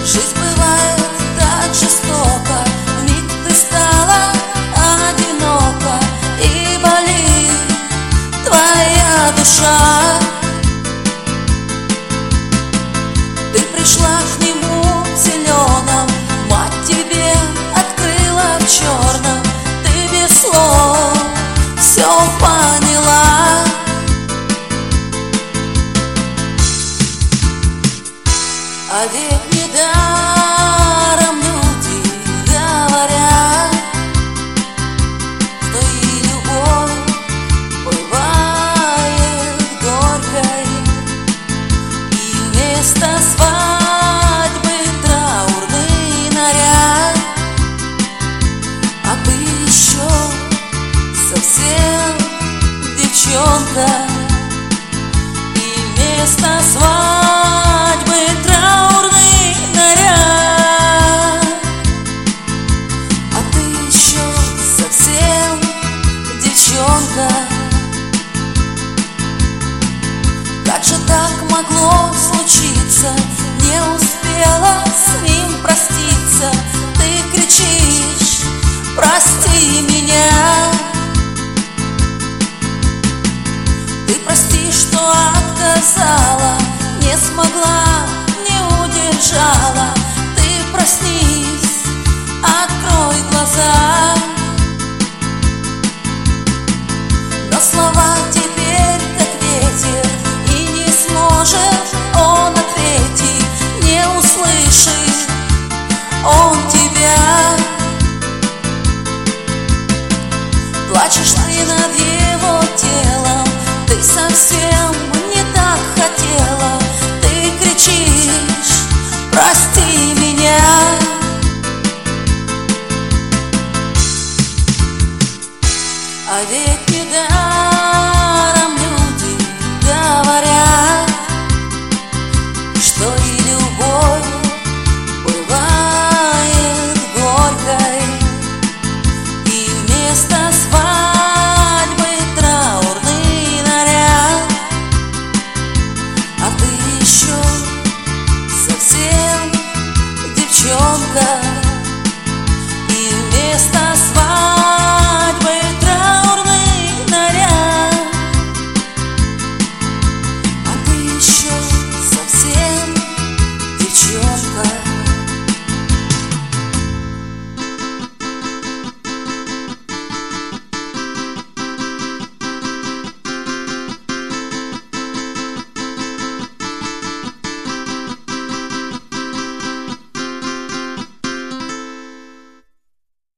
Жизнь бывает так жестока, вмиг ты стала одинока, и болит твоя душа. Ты пришла к нему в зеленом, мать тебе открыла в черном. Ты без слов все поняла. А ведь недаром люди говорят, что и любовь бывает горькой, и вместо свадьбы траурный наряд. А ты еще совсем девчонка, и вместо свадьбы траурный наряд. А ты еще совсем девчонка. Как же так могло случиться? Не успела смириться.